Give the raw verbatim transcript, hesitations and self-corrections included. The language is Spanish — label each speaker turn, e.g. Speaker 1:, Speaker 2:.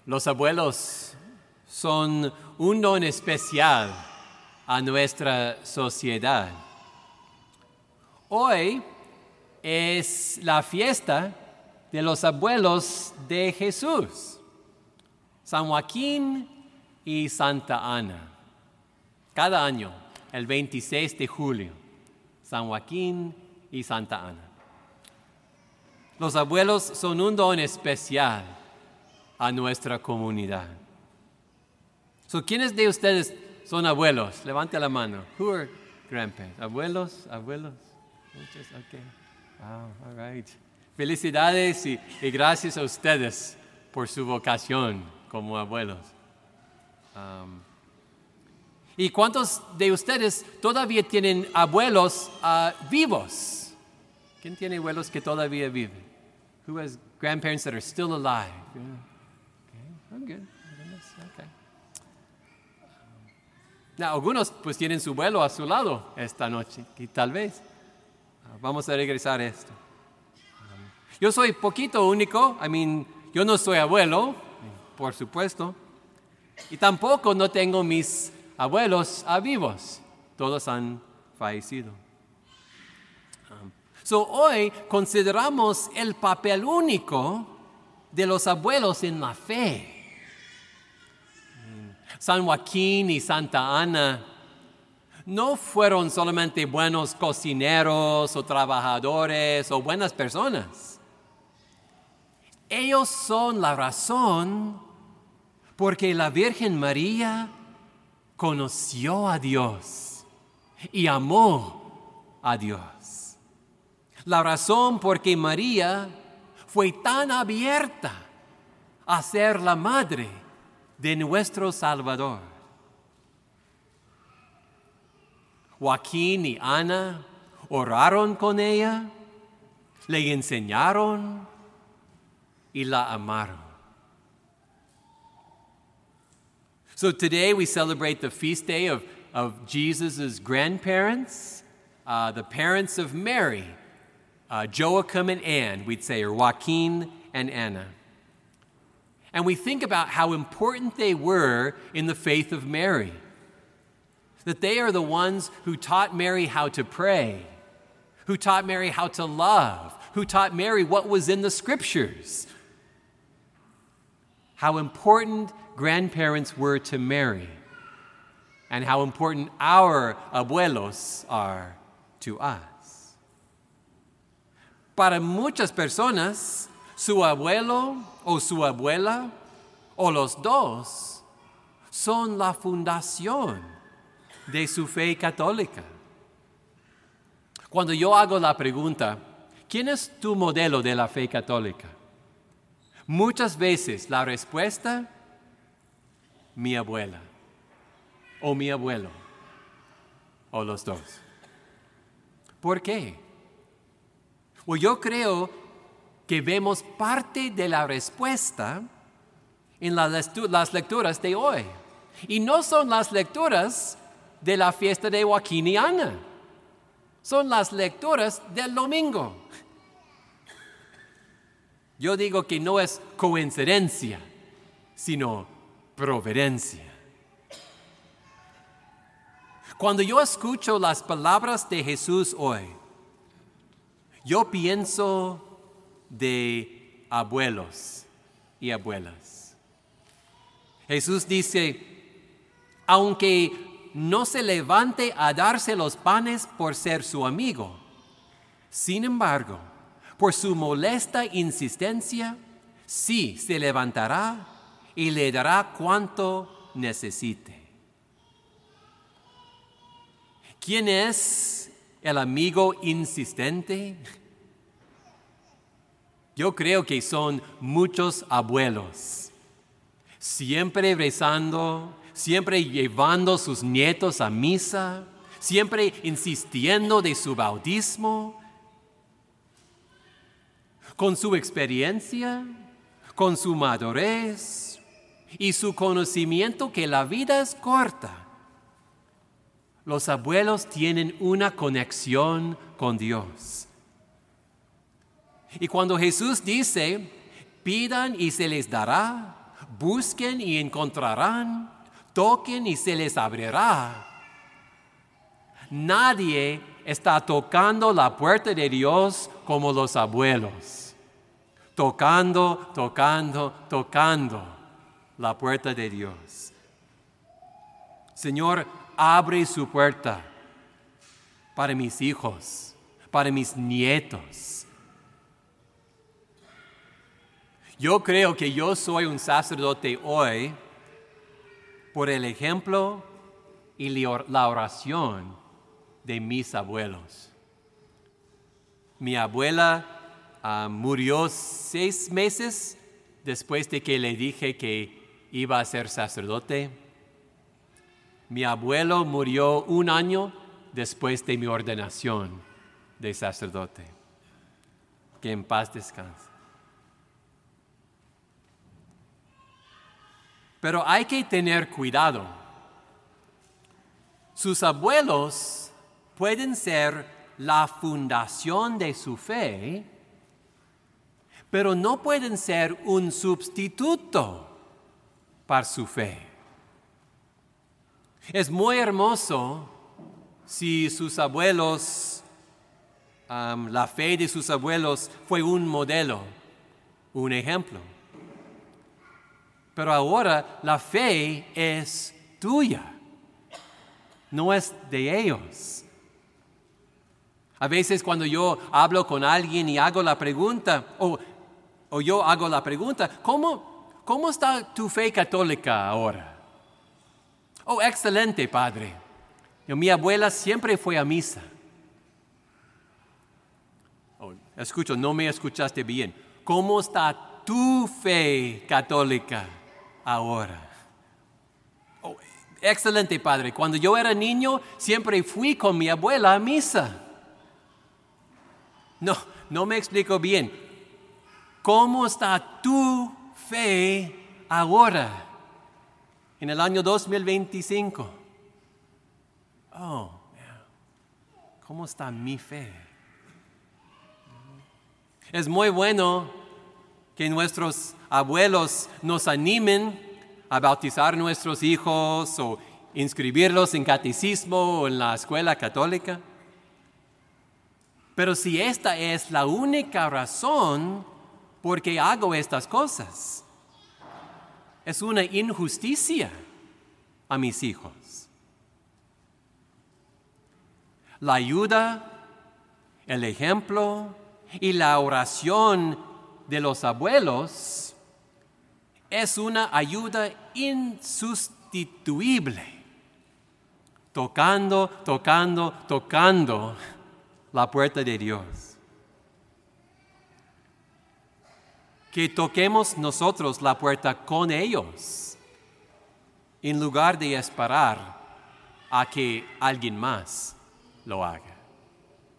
Speaker 1: Los abuelos son un don especial a nuestra sociedad. Hoy es la fiesta de los abuelos de Jesús, San Joaquín y Santa Ana. Cada año, el veintiséis de julio, San Joaquín y Santa Ana. Los abuelos son un don especial a nuestra comunidad. So, ¿quiénes de ustedes son abuelos? Levante la mano. Who are grandparents? ¿Abuelos? ¿Abuelos? Muchos, ok. Wow, all right. Felicidades y, y gracias a ustedes por su vocación como abuelos. Um, ¿Y cuántos de ustedes todavía tienen abuelos uh, vivos? ¿Quién tiene abuelos que todavía viven? Who has grandparents that are still alive? Yeah. Okay, I'm good. Okay. Now, algunos pues tienen su abuelo a su lado esta noche y tal vez uh, vamos a regresar a esto. Um, yo soy poquito único. I mean, yo no soy abuelo, por supuesto, y tampoco no tengo mis abuelos a vivos. Todos han fallecido. Um, so hoy consideramos el papel único de los abuelos en la fe. San Joaquín y Santa Ana no fueron solamente buenos cocineros o trabajadores o buenas personas. Ellos son la razón porque la Virgen María conoció a Dios y amó a Dios. La razón por qué María fue tan abierta a ser la madre de nuestro Salvador. Joaquín y Ana oraron con ella, le enseñaron y la amaron. So today we celebrate the feast day of, of Jesus' grandparents, uh, the parents of Mary, uh, Joachim and Anne, we'd say, or Joaquin and Anna. And we think about how important they were in the faith of Mary. That they are the ones who taught Mary how to pray, who taught Mary how to love, who taught Mary what was in the scriptures. How important grandparents were to Mary, and how important our abuelos are to us. Para muchas personas, su abuelo o su abuela, o los dos, son la fundación de su fe católica. Cuando yo hago la pregunta, ¿quién es tu modelo de la fe católica? Muchas veces la respuesta, mi abuela, o mi abuelo, o los dos. ¿Por qué? Well, yo creo que vemos parte de la respuesta en las lecturas de hoy. Y no son las lecturas de la fiesta de Joaquín y Ana. Son las lecturas del domingo. Yo digo que no es coincidencia, sino providencia. Cuando yo escucho las palabras de Jesús hoy, yo pienso de abuelos y abuelas. Jesús dice, aunque no se levante a darse los panes por ser su amigo, sin embargo, por su molesta insistencia, sí se levantará y le dará cuanto necesite. ¿Quién es el amigo insistente? Yo creo que son muchos abuelos, siempre rezando, siempre llevando sus nietos a misa, siempre insistiendo de su bautismo. Con su experiencia, con su madurez y su conocimiento que la vida es corta, los abuelos tienen una conexión con Dios. Y cuando Jesús dice, pidan y se les dará, busquen y encontrarán, toquen y se les abrirá. Nadie está tocando la puerta de Dios como los abuelos. Tocando, tocando, tocando la puerta de Dios. Señor, abre su puerta para mis hijos, para mis nietos. Yo creo que yo soy un sacerdote hoy por el ejemplo y la oración de mis abuelos. Mi abuela uh, murió seis meses después de que le dije que iba a ser sacerdote. Mi abuelo murió un año después de mi ordenación de sacerdote. Que en paz descanse. Pero hay que tener cuidado. Sus abuelos pueden ser la fundación de su fe, pero no pueden ser un sustituto para su fe. Es muy hermoso si sus abuelos, um, la fe de sus abuelos fue un modelo, un ejemplo. Pero ahora la fe es tuya, no es de ellos. A veces cuando yo hablo con alguien y hago la pregunta, o, o yo hago la pregunta, ¿cómo, ¿cómo está tu fe católica ahora? Oh, excelente, padre. Yo, mi abuela siempre fue a misa. Oh, escucho, no me escuchaste bien. ¿Cómo está tu fe católica ahora? Oh, excelente, padre. Cuando yo era niño, siempre fui con mi abuela a misa. No, no me explico bien. ¿Cómo está tu fe ahora? En el año dos mil veinticinco. Oh, ¿cómo está mi fe? Es muy bueno que nuestros abuelos nos animen a bautizar a nuestros hijos o inscribirlos en catecismo o en la escuela católica. Pero si esta es la única razón por qué hago estas cosas, es una injusticia a mis hijos. La ayuda, el ejemplo y la oración de los abuelos es una ayuda insustituible. Tocando, tocando, tocando la puerta de Dios. Que toquemos nosotros la puerta con ellos, en lugar de esperar a que alguien más lo haga.